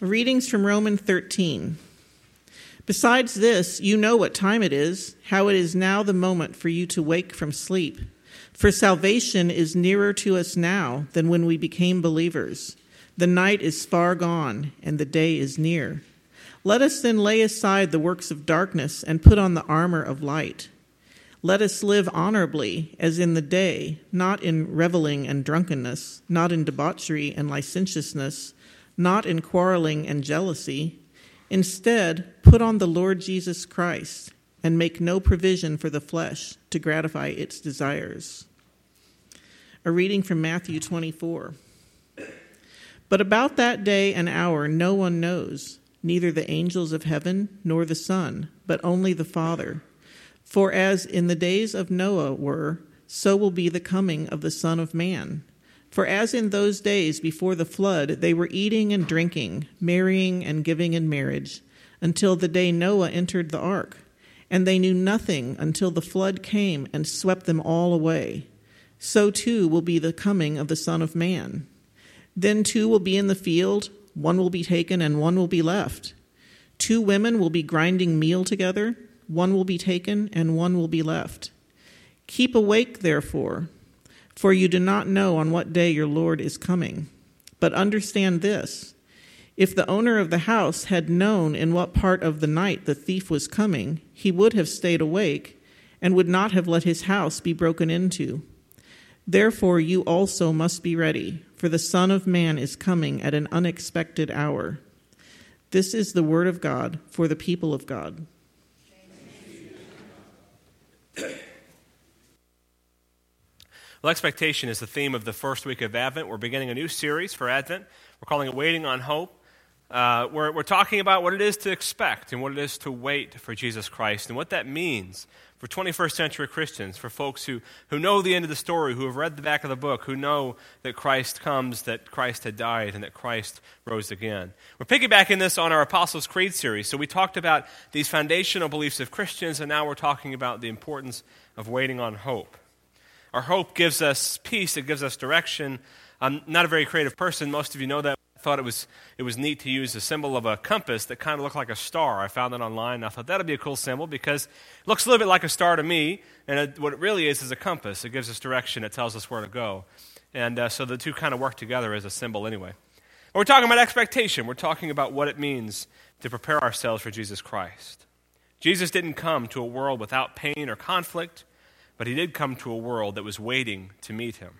Readings from Romans 13. Besides this, you know what time it is, how it is now the moment for you to wake from sleep. For salvation is nearer to us now than when we became believers. The night is far gone, and the day is near. Let us then lay aside the works of darkness and put on the armor of light. Let us live honorably, as in the day, not in reveling and drunkenness, not in debauchery and licentiousness, not in quarreling and jealousy. Instead, put on the Lord Jesus Christ and make no provision for the flesh to gratify its desires. A reading from Matthew 24. But about that day and hour no one knows, neither the angels of heaven nor the Son, but only the Father. For as in the days of Noah were, so will be the coming of the Son of Man. For as in those days before the flood, they were eating and drinking, marrying and giving in marriage, until the day Noah entered the ark. And they knew nothing until the flood came and swept them all away. So too will be the coming of the Son of Man. Then two will be in the field, one will be taken and one will be left. 2 women will be grinding meal together, one will be taken and one will be left. Keep awake, therefore, for you do not know on what day your Lord is coming. But understand this, if the owner of the house had known in what part of the night the thief was coming, he would have stayed awake and would not have let his house be broken into. Therefore you also must be ready, for the Son of Man is coming at an unexpected hour. This is the word of God for the people of God. Well, expectation is the theme of the first week of Advent. We're beginning a new series for Advent. We're calling it Waiting on Hope. We're talking about what it is to expect and what it is to wait for Jesus Christ and what that means for 21st century Christians, for folks who know the end of the story, who have read the back of the book, who know that Christ comes, that Christ had died, and that Christ rose again. We're piggybacking this on our Apostles' Creed series. So we talked about these foundational beliefs of Christians, and now we're talking about the importance of waiting on hope. Our hope gives us peace. It gives us direction. I'm not a very creative person. Most of you know that. I thought it was neat to use the symbol of a compass that kind of looked like a star. I found it online, and I thought that would be a cool symbol because it looks a little bit like a star to me, and what it really is a compass. It gives us direction. It tells us where to go. And so the two kind of work together as a symbol anyway. But we're talking about expectation. We're talking about what it means to prepare ourselves for Jesus Christ. Jesus didn't come to a world without pain or conflict, but he did come to a world that was waiting to meet him.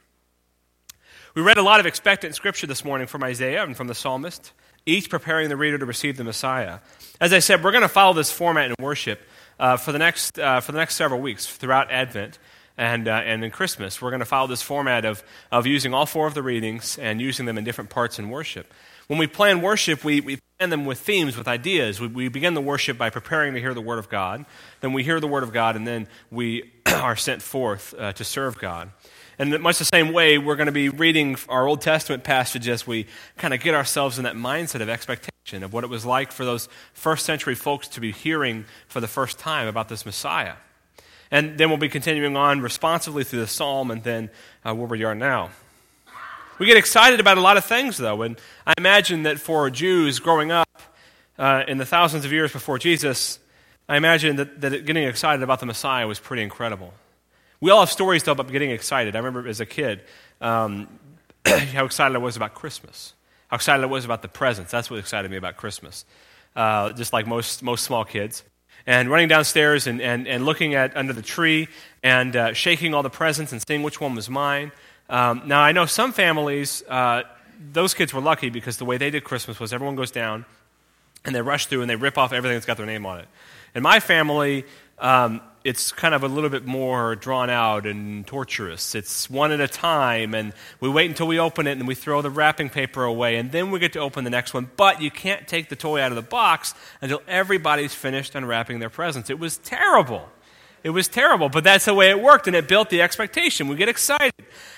We read a lot of expectant scripture this morning from Isaiah and from the psalmist, each preparing the reader to receive the Messiah. As I said, we're going to follow this format in worship for the next several weeks throughout Advent and in Christmas. We're going to follow this format of using all 4 of the readings and using them in different parts in worship. When we plan worship, we plan them with themes, with ideas. We begin the worship by preparing to hear the Word of God. Then we hear the Word of God, and then we are sent forth to serve God. And in much the same way, we're going to be reading our Old Testament passage as we kind of get ourselves in that mindset of expectation of what it was like for those first century folks to be hearing for the first time about this Messiah. And then we'll be continuing on responsively through the psalm and then where we are now. We get excited about a lot of things, though, and I imagine that for Jews growing up in the thousands of years before Jesus, I imagine that getting excited about the Messiah was pretty incredible. We all have stories, though, about getting excited. I remember as a kid how excited I was about Christmas, how excited I was about the presents. That's what excited me about Christmas, just like most small kids. And running downstairs and looking at under the tree and shaking all the presents and seeing which one was mine. Now, I know some families, those kids were lucky because the way they did Christmas was everyone goes down and they rush through and they rip off everything that's got their name on it. In my family, it's kind of a little bit more drawn out and torturous. It's one at a time, and we wait until we open it and we throw the wrapping paper away, and then we get to open the next one. But you can't take the toy out of the box until everybody's finished unwrapping their presents. It was terrible. It was terrible, but that's the way it worked, and it built the expectation. We get excited.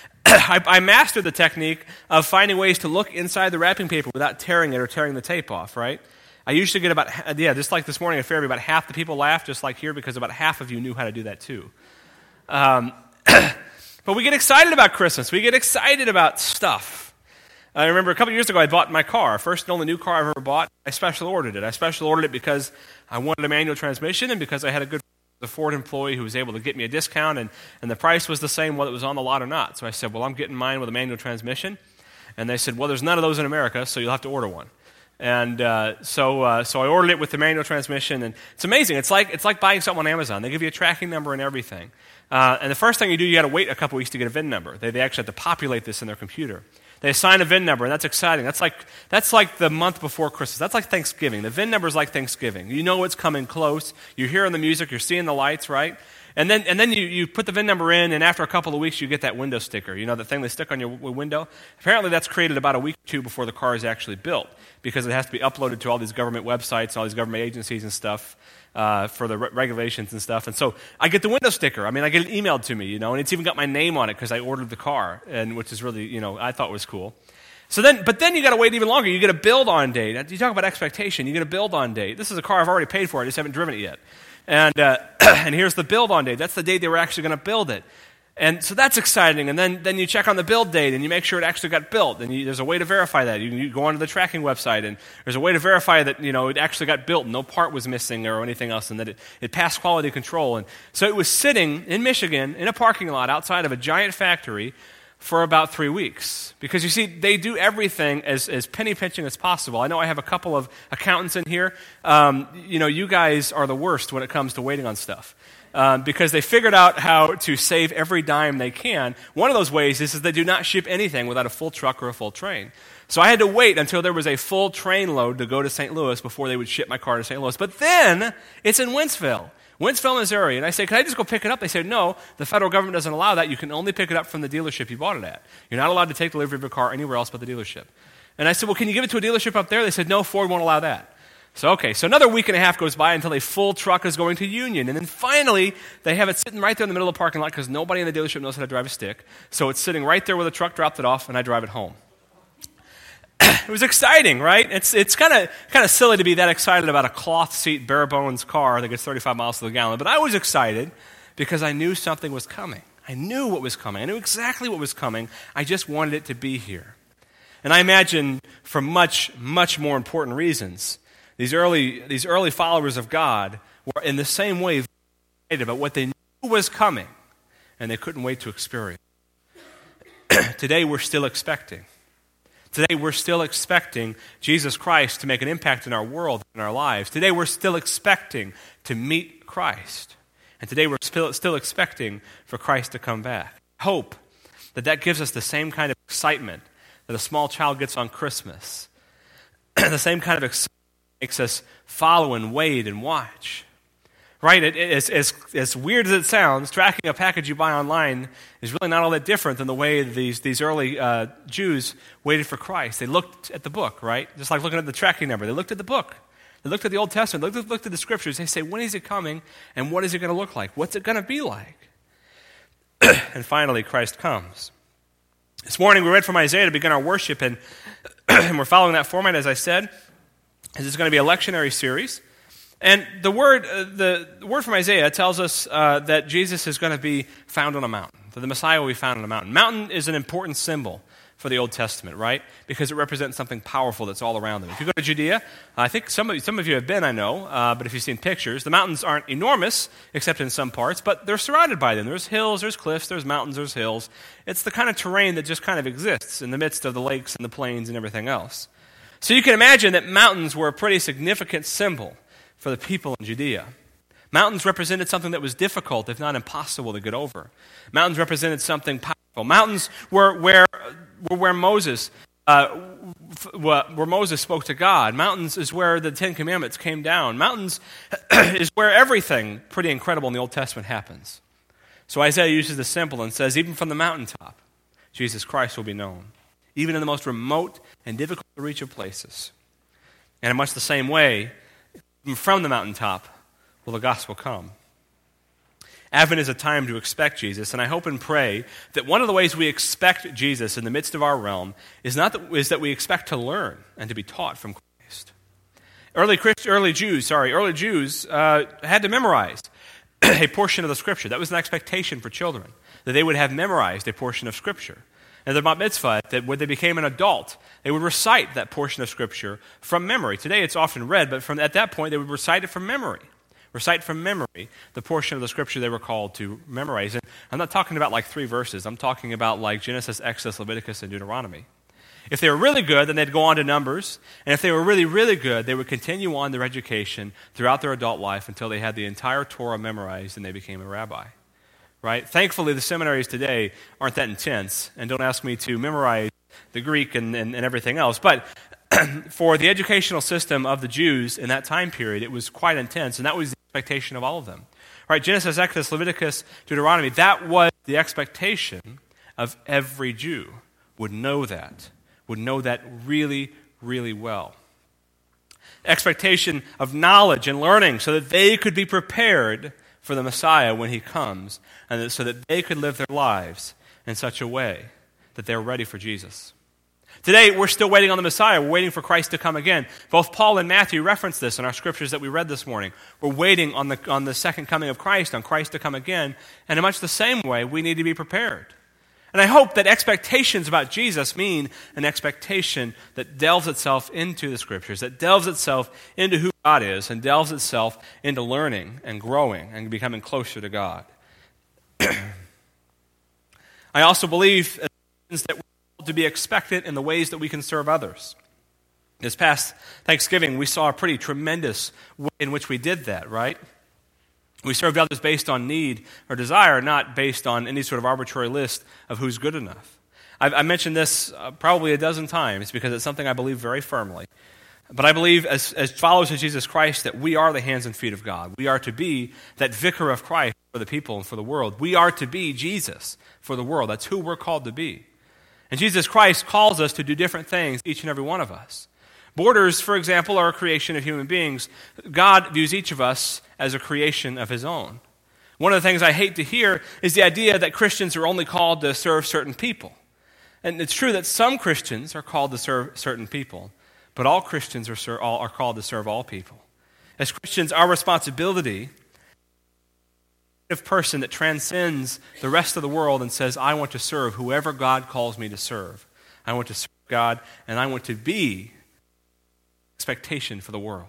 I mastered the technique of finding ways to look inside the wrapping paper without tearing it or tearing the tape off, right? I usually get just like this morning at Fairview, about half the people laughed, just like here, because about half of you knew how to do that too. But we get excited about Christmas. We get excited about stuff. I remember a couple years ago I bought my car, first and only new car I've ever bought. I special ordered it. I special ordered it because I wanted a manual transmission and because I had a Ford employee who was able to get me a discount, and the price was the same whether it was on the lot or not. So I said, well, I'm getting mine with a manual transmission. And they said, well, there's none of those in America, so you'll have to order one. And so I ordered it with the manual transmission, and it's amazing. It's like buying something on Amazon. They give you a tracking number and everything. And the first thing you do, you got to wait a couple weeks to get a VIN number. They actually have to populate this in their computer. They assign a VIN number, and that's exciting. That's like the month before Christmas. That's like Thanksgiving. The VIN number is like Thanksgiving. You know it's coming close. You're hearing the music. You're seeing the lights, right? And then you put the VIN number in, and after a couple of weeks, you get that window sticker. You know, the thing they stick on your window? Apparently, that's created about a week or two before the car is actually built, because it has to be uploaded to all these government websites and all these government agencies and stuff for the regulations and stuff. And so I get the window sticker. I mean, I get it emailed to me, and it's even got my name on it because I ordered the car, and which is really, I thought was cool. But then you got to wait even longer. You get a build-on date. You talk about expectation. You get a build-on date. This is a car I've already paid for. I just haven't driven it yet. And here's the build-on date. That's the date they were actually going to build it. And so that's exciting. And then you check on the build date, and you make sure it actually got built. And there's a way to verify that. You go onto the tracking website, and there's a way to verify that it actually got built, and no part was missing or anything else, and that it passed quality control. And so it was sitting in Michigan in a parking lot outside of a giant factory for about 3 weeks. Because you see, they do everything as penny pinching as possible. I know I have a couple of accountants in here. You guys are the worst when it comes to waiting on stuff. Because they figured out how to save every dime they can. One of those ways is they do not ship anything without a full truck or a full train. So I had to wait until there was a full train load to go to St. Louis before they would ship my car to St. Louis. But then it's in Wentzville, Missouri. And I say, can I just go pick it up? They said, no, the federal government doesn't allow that. You can only pick it up from the dealership you bought it at. You're not allowed to take delivery of your car anywhere else but the dealership. And I said, well, can you give it to a dealership up there? They said, no, Ford won't allow that. So another week and a half goes by until a full truck is going to Union. And then finally, they have it sitting right there in the middle of the parking lot because nobody in the dealership knows how to drive a stick. So it's sitting right there where the truck dropped it off, and I drive it home. It was exciting, right? It's kind of silly to be that excited about a cloth seat, bare bones car that gets 35 miles to the gallon. But I was excited because I knew something was coming. I knew what was coming. I knew exactly what was coming. I just wanted it to be here. And I imagine for much, much more important reasons, these early followers of God were in the same way excited about what they knew was coming, and they couldn't wait to experience. Today we're still expecting. Today we're still expecting Jesus Christ to make an impact in our world, in our lives. Today we're still expecting to meet Christ. And today we're still expecting for Christ to come back. Hope that gives us the same kind of excitement that a small child gets on Christmas. The same kind of excitement makes us follow and wait and watch. Right? As weird as it sounds, tracking a package you buy online is really not all that different than the way these early Jews waited for Christ. They looked at the book, right? Just like looking at the tracking number. They looked at the book. They looked at the Old Testament. They looked at the Scriptures. They say, when is it coming, and what is it going to look like? What's it going to be like? And finally, Christ comes. This morning we read from Isaiah to begin our worship, and we're following that format, as I said. This is going to be a lectionary series. And the word from Isaiah tells us that Jesus is going to be found on a mountain, that the Messiah will be found on a mountain. Mountain is an important symbol for the Old Testament, right? Because it represents something powerful that's all around them. If you go to Judea, I think some of you have been, I know, but if you've seen pictures, the mountains aren't enormous, except in some parts, but they're surrounded by them. There's hills, there's cliffs, there's mountains, there's hills. It's the kind of terrain that just kind of exists in the midst of the lakes and the plains and everything else. So you can imagine that mountains were a pretty significant symbol for the people in Judea. Mountains represented something that was difficult, if not impossible, to get over. Mountains represented something powerful. Mountains were where Moses spoke to God. Mountains is where the Ten Commandments came down. Mountains is where everything pretty incredible in the Old Testament happens. So Isaiah uses the symbol and says, even from the mountaintop, Jesus Christ will be known, even in the most remote and difficult to reach of places. And in much the same way, from the mountaintop will the gospel come. Advent is a time to expect Jesus, and I hope and pray that one of the ways we expect Jesus in the midst of our realm is that we expect to learn and to be taught from Christ. Early Jews had to memorize a portion of the Scripture. That was an expectation for children, that they would have memorized a portion of Scripture. and the bat mitzvah, that when they became an adult, they would recite that portion of Scripture from memory. Today it's often read, but at that point they would recite it from memory. Recite from memory the portion of the Scripture they were called to memorize. And I'm not talking about like 3 verses. I'm talking about like Genesis, Exodus, Leviticus, and Deuteronomy. If they were really good, then they'd go on to Numbers. And if they were really, really good, they would continue on their education throughout their adult life until they had the entire Torah memorized and they became a rabbi. Right? Thankfully, the seminaries today aren't that intense and don't ask me to memorize the Greek and everything else. But for the educational system of the Jews in that time period, it was quite intense, and that was the expectation of all of them. Right? Genesis, Exodus, Leviticus, Deuteronomy, that was the expectation of every Jew would know that really, really well. Expectation of knowledge and learning so that they could be prepared for the Messiah when he comes, and so that they could live their lives in such a way that they're ready for Jesus. Today, we're still waiting on the Messiah. We're waiting for Christ to come again. Both Paul and Matthew reference this in our scriptures that we read this morning. We're waiting on the second coming of Christ, on Christ to come again, and in much the same way, we need to be prepared. And I hope that expectations about Jesus mean an expectation that delves itself into the Scriptures, that delves itself into who God is, and delves itself into learning and growing and becoming closer to God. I also believe that we're called to be expectant in the ways that we can serve others. This past Thanksgiving, we saw a pretty tremendous way in which we did that, right? We served others based on need or desire, not based on any sort of arbitrary list of who's good enough. I mentioned this probably a dozen times because it's something I believe very firmly. But I believe as followers of Jesus Christ that we are the hands and feet of God. We are to be that vicar of Christ for the people and for the world. We are to be Jesus for the world. That's who we're called to be. And Jesus Christ calls us to do different things, each and every one of us. Borders, for example, are a creation of human beings. God views each of us as a creation of his own. One of the things I hate to hear is the idea that Christians are only called to serve certain people. And it's true that some Christians are called to serve certain people, but all Christians are called to serve all people. As Christians, our responsibility is a person that transcends the rest of the world and says, I want to serve whoever God calls me to serve. I want to serve God, and I want to be expectation for the world.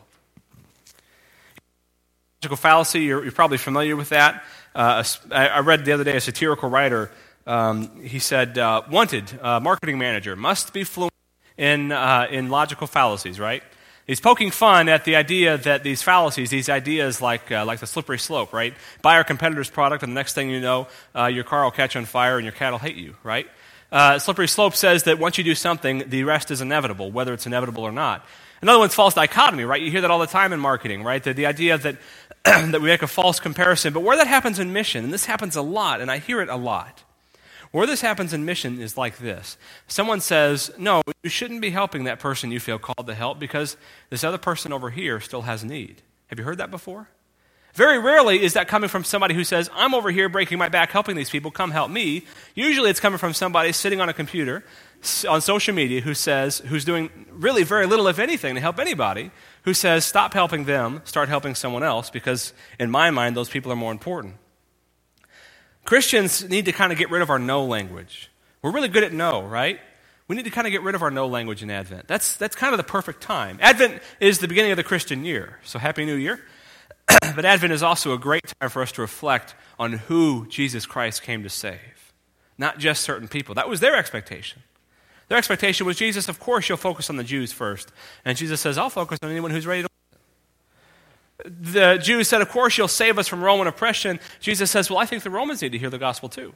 Logical fallacy, you're probably familiar with that. I read the other day a satirical writer. He said, wanted marketing manager must be fluent in logical fallacies, right? He's poking fun at the idea that these fallacies, these ideas like the slippery slope, right? Buy our competitor's product, and the next thing you know, your car will catch on fire and your cat will hate you, right? Slippery slope says that once you do something, the rest is inevitable, whether it's inevitable or not. Another one's false dichotomy, right? You hear that all the time in marketing, right? The idea that that we make a false comparison. But where that happens in mission, and this happens a lot, and I hear it a lot, where this happens in mission is like this. Someone says, no, you shouldn't be helping that person you feel called to help because this other person over here still has need. Have you heard that before? Very rarely is that coming from somebody who says, I'm over here breaking my back helping these people, come help me. Usually it's coming from somebody sitting on a computer on social media who's doing really very little, if anything, to help anybody, who says, stop helping them, start helping someone else, because in my mind, those people are more important. Christians need to kind of get rid of our no language. We're really good at no, right? We need to kind of get rid of our no language in Advent. That's kind of the perfect time. Advent is the beginning of the Christian year, so Happy New Year. But Advent is also a great time for us to reflect on who Jesus Christ came to save, not just certain people. That was their expectation. Their expectation was, Jesus, of course you'll focus on the Jews first. And Jesus says, I'll focus on anyone who's ready to listen. The Jews said, of course you'll save us from Roman oppression. Jesus says, well, I think the Romans need to hear the gospel too.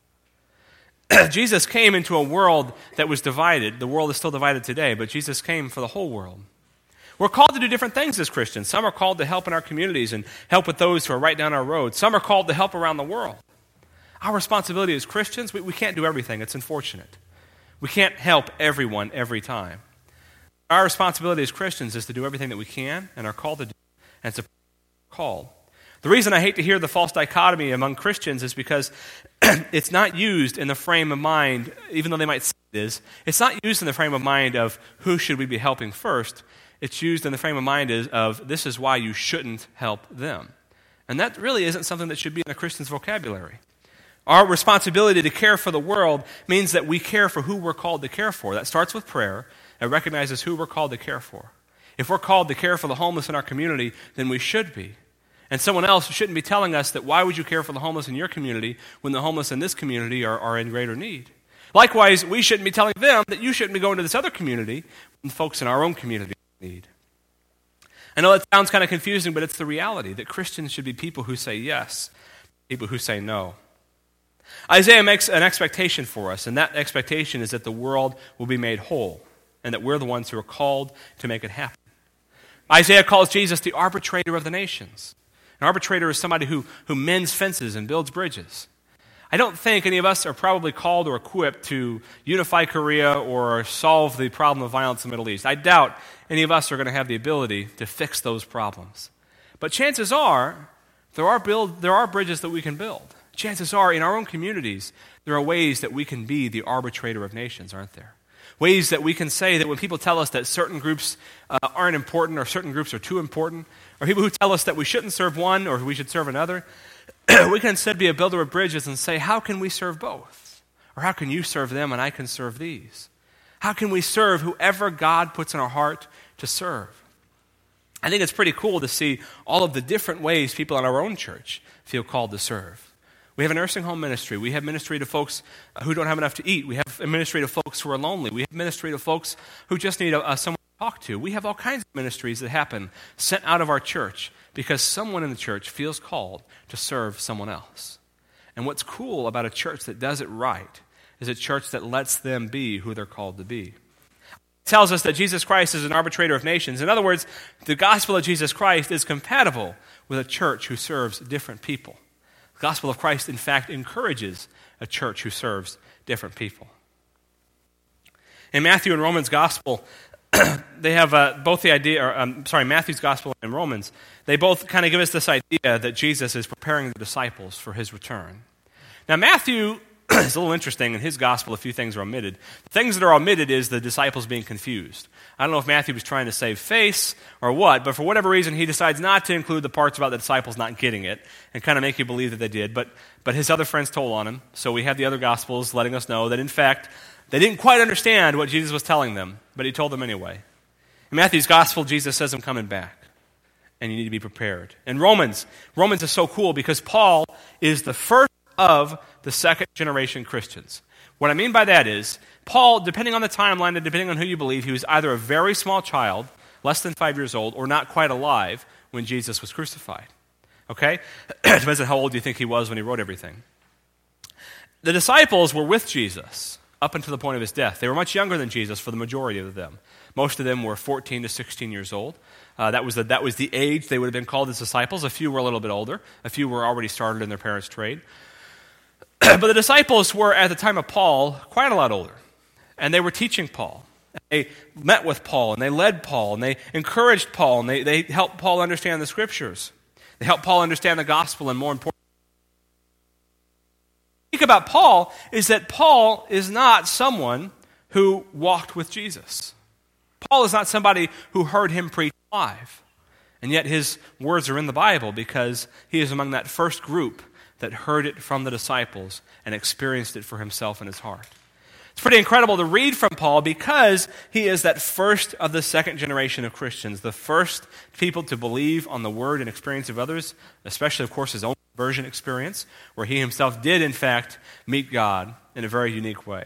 Jesus came into a world that was divided. The world is still divided today, but Jesus came for the whole world. We're called to do different things as Christians. Some are called to help in our communities and help with those who are right down our road. Some are called to help around the world. Our responsibility as Christians, we can't do everything. It's unfortunate. We can't help everyone every time. Our responsibility as Christians is to do everything that we can and are called to do, and it's a call. The reason I hate to hear the false dichotomy among Christians is because it's not used in the frame of mind, even though they might say it is, it's not used in the frame of mind of who should we be helping first. It's used in the frame of mind of this is why you shouldn't help them. And that really isn't something that should be in a Christian's vocabulary. Our responsibility to care for the world means that we care for who we're called to care for. That starts with prayer and recognizes who we're called to care for. If we're called to care for the homeless in our community, then we should be. And someone else shouldn't be telling us that why would you care for the homeless in your community when the homeless in this community are in greater need. Likewise, we shouldn't be telling them that you shouldn't be going to this other community when folks in our own community need. I know that sounds kind of confusing, but it's the reality that Christians should be people who say yes, people who say no. Isaiah makes an expectation for us, and that expectation is that the world will be made whole and that we're the ones who are called to make it happen. Isaiah calls Jesus the arbitrator of the nations. An arbitrator is somebody who mends fences and builds bridges. I don't think any of us are probably called or equipped to unify Korea or solve the problem of violence in the Middle East. I doubt any of us are going to have the ability to fix those problems. But chances are, there are bridges that we can build. Chances are, in our own communities, there are ways that we can be the arbitrator of nations, aren't there? Ways that we can say that when people tell us that certain groups aren't important or certain groups are too important, or people who tell us that we shouldn't serve one or we should serve another, we can instead be a builder of bridges and say, how can we serve both? Or how can you serve them and I can serve these? How can we serve whoever God puts in our heart to serve? I think it's pretty cool to see all of the different ways people in our own church feel called to serve. We have a nursing home ministry. We have ministry to folks who don't have enough to eat. We have a ministry to folks who are lonely. We have ministry to folks who just need someone to talk to. We have all kinds of ministries that happen sent out of our church because someone in the church feels called to serve someone else. And what's cool about a church that does it right is a church that lets them be who they're called to be. It tells us that Jesus Christ is an arbitrator of nations. In other words, the gospel of Jesus Christ is compatible with a church who serves different people. The gospel of Christ, in fact, encourages a church who serves different people. In Matthew and Romans' gospel, they have both the idea, Matthew's gospel and Romans, they both kind of give us this idea that Jesus is preparing the disciples for his return. Now, Matthew is a little interesting. In his gospel, a few things are omitted. The things that are omitted is the disciples being confused. I don't know if Matthew was trying to save face or what, but for whatever reason, he decides not to include the parts about the disciples not getting it and kind of make you believe that they did. But his other friends told on him, so we have the other gospels letting us know that, in fact, they didn't quite understand what Jesus was telling them, but he told them anyway. In Matthew's gospel, Jesus says, I'm coming back, and you need to be prepared. In Romans is so cool because Paul is the first of the second-generation Christians. What I mean by that is, Paul, depending on the timeline and depending on who you believe, he was either a very small child, less than 5 years old, or not quite alive when Jesus was crucified. Okay? Depends on how old you think he was when he wrote everything. The disciples were with Jesus up until the point of his death. They were much younger than Jesus for the majority of them. Most of them were 14 to 16 years old. That was the age they would have been called as disciples. A few were a little bit older. A few were already started in their parents' trade. But the disciples were, at the time of Paul, quite a lot older. And they were teaching Paul. They met with Paul, and they led Paul, and they encouraged Paul, and they helped Paul understand the Scriptures. They helped Paul understand the gospel, and more important, what I think about Paul is that Paul is not someone who walked with Jesus. Paul is not somebody who heard him preach live. And yet his words are in the Bible because he is among that first group that heard it from the disciples and experienced it for himself in his heart. It's pretty incredible to read from Paul because he is that first of the second generation of Christians, the first people to believe on the word and experience of others, especially, of course, his own conversion experience, where he himself did, in fact, meet God in a very unique way.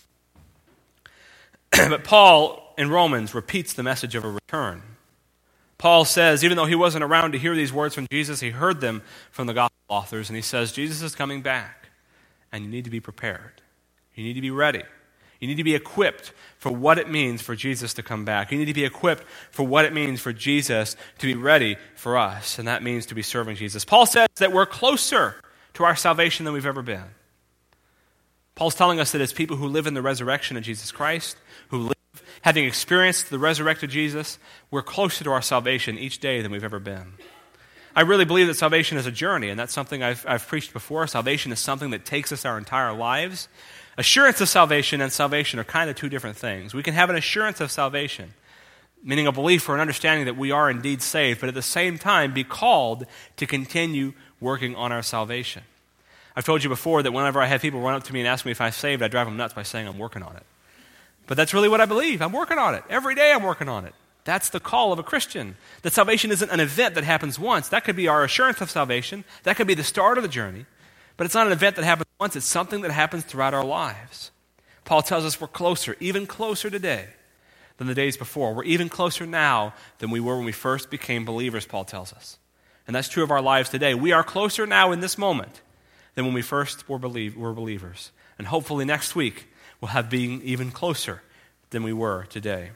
But Paul, in Romans, repeats the message of a return. Paul says, even though he wasn't around to hear these words from Jesus, he heard them from the gospel authors, and he says, Jesus is coming back, and you need to be prepared. You need to be ready. You need to be equipped for what it means for Jesus to come back. You need to be equipped for what it means for Jesus to be ready for us, and that means to be serving Jesus. Paul says that we're closer to our salvation than we've ever been. Paul's telling us that as people who live in the resurrection of Jesus Christ, who live having experienced the resurrected Jesus, we're closer to our salvation each day than we've ever been. I really believe that salvation is a journey, and that's something I've preached before. Salvation is something that takes us our entire lives. Assurance of salvation and salvation are kind of two different things. We can have an assurance of salvation, meaning a belief or an understanding that we are indeed saved, but at the same time be called to continue working on our salvation. I've told you before that whenever I have people run up to me and ask me if I'm saved, I drive them nuts by saying I'm working on it. But that's really what I believe. I'm working on it. Every day I'm working on it. That's the call of a Christian. That salvation isn't an event that happens once. That could be our assurance of salvation. That could be the start of the journey. But it's not an event that happens once. It's something that happens throughout our lives. Paul tells us we're closer, even closer today than the days before. We're even closer now than we were when we first became believers, Paul tells us. And that's true of our lives today. We are closer now in this moment than when we first were believers. And hopefully next week we'll have been even closer than we were today.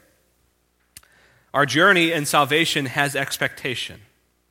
Our journey in salvation has expectation.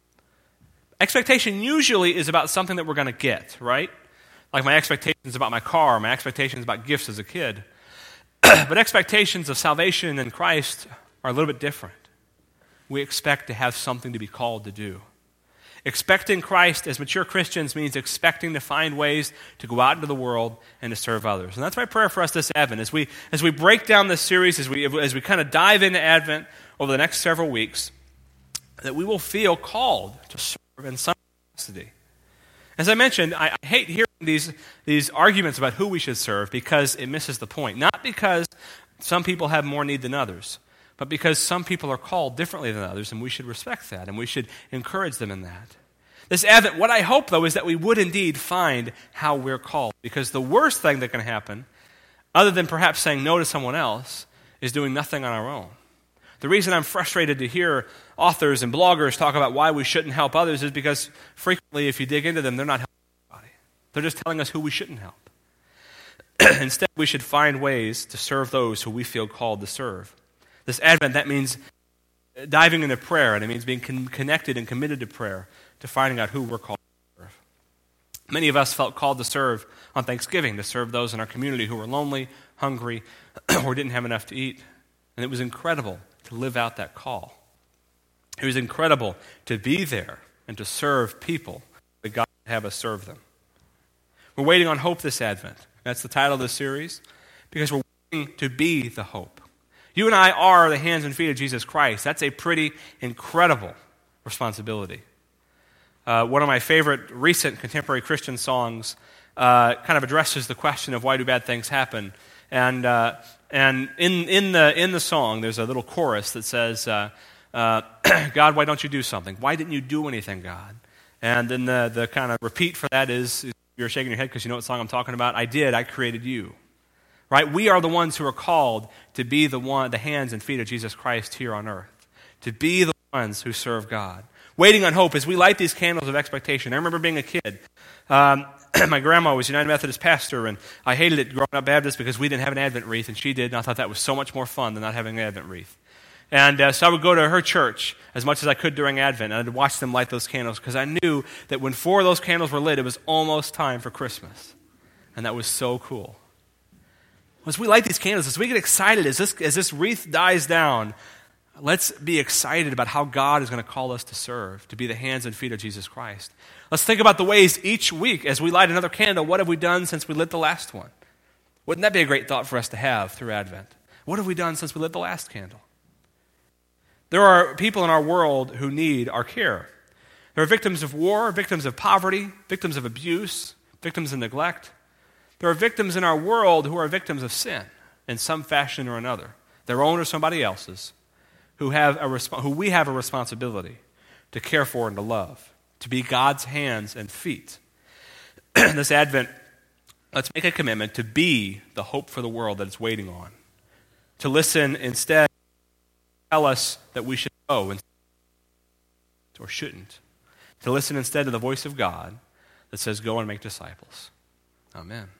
Expectation usually is about something that we're going to get, right? Like my expectations about my car, my expectations about gifts as a kid. But expectations of salvation in Christ are a little bit different. We expect to have something to be called to do. Expecting Christ as mature Christians means expecting to find ways to go out into the world and to serve others. And that's my prayer for us this Advent. As we break down this series, as we kind of dive into Advent over the next several weeks, that we will feel called to serve in some capacity. As I mentioned, I hate hearing these arguments about who we should serve because it misses the point. Not because some people have more need than others, but because some people are called differently than others, and we should respect that, and we should encourage them in that. This Advent, what I hope, though, is that we would indeed find how we're called, because the worst thing that can happen, other than perhaps saying no to someone else, is doing nothing on our own. The reason I'm frustrated to hear authors and bloggers talk about why we shouldn't help others is because frequently, if you dig into them, they're not helping anybody. They're just telling us who we shouldn't help. Instead, we should find ways to serve those who we feel called to serve. This Advent, that means diving into prayer, and it means being connected and committed to prayer, to finding out who we're called to serve. Many of us felt called to serve on Thanksgiving, to serve those in our community who were lonely, hungry, or didn't have enough to eat. And it was incredible to live out that call. It was incredible to be there and to serve people that God would have us serve them. We're waiting on hope this Advent. That's the title of this series, because we're waiting to be the hope. You and I are the hands and feet of Jesus Christ. That's a pretty incredible responsibility. One of my favorite recent contemporary Christian songs kind of addresses the question of why do bad things happen. And in the song, there's a little chorus that says, God, why don't you do something? Why didn't you do anything, God? And then the kind of repeat for that is, you're shaking your head because you know what song I'm talking about. I did. I created you. Right? We are the ones who are called to be the hands and feet of Jesus Christ here on earth. To be the ones who serve God. Waiting on hope as we light these candles of expectation. I remember being a kid. My grandma was a United Methodist pastor, and I hated it growing up Baptist because we didn't have an Advent wreath, and she did, and I thought that was so much more fun than not having an Advent wreath. And so I would go to her church as much as I could during Advent, and I'd watch them light those candles because I knew that when 4 of those candles were lit, it was almost time for Christmas. And that was so cool. As we light these candles, as we get excited, as this wreath dies down, let's be excited about how God is going to call us to serve, to be the hands and feet of Jesus Christ. Let's think about the ways each week as we light another candle, what have we done since we lit the last one? Wouldn't that be a great thought for us to have through Advent? What have we done since we lit the last candle? There are people in our world who need our care. There are victims of war, victims of poverty, victims of abuse, victims of neglect. There are victims in our world who are victims of sin in some fashion or another, their own or somebody else's, who we have a responsibility to care for and to love, to be God's hands and feet. This Advent, let's make a commitment to be the hope for the world that it's waiting on, to listen instead, tell us that we should go or shouldn't, to listen instead to the voice of God that says, go and make disciples. Amen.